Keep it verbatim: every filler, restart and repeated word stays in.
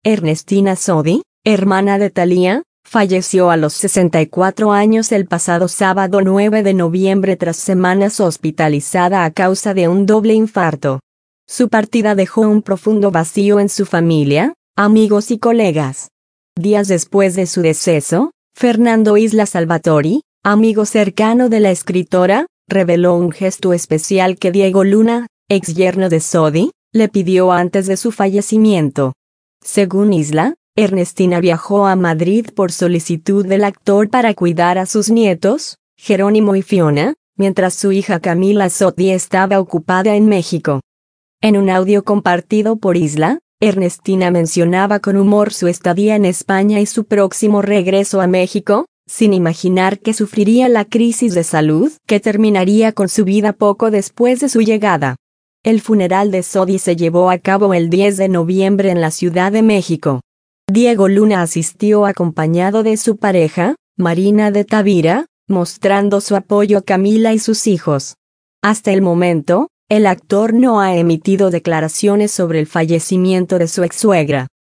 Ernestina Sodi, hermana de Thalía, falleció a los sesenta y cuatro años el pasado sábado nueve de noviembre tras semanas hospitalizada a causa de un doble infarto. Su partida dejó un profundo vacío en su familia, amigos y colegas. Días después de su deceso, Fernando Isla Salvatori, amigo cercano de la escritora, reveló un gesto especial que Diego Luna, ex yerno de Sodi, le pidió antes de su fallecimiento. Según Isla, Ernestina viajó a Madrid por solicitud del actor para cuidar a sus nietos, Jerónimo y Fiona, mientras su hija Camila Sodi estaba ocupada en México. En un audio compartido por Isla, Ernestina mencionaba con humor su estadía en España y su próximo regreso a México, sin imaginar que sufriría la crisis de salud que terminaría con su vida poco después de su llegada. El funeral de Sodi se llevó a cabo el diez de noviembre en la Ciudad de México. Diego Luna asistió acompañado de su pareja, Marina de Tavira, mostrando su apoyo a Camila y sus hijos. Hasta el momento, el actor no ha emitido declaraciones sobre el fallecimiento de su ex-suegra.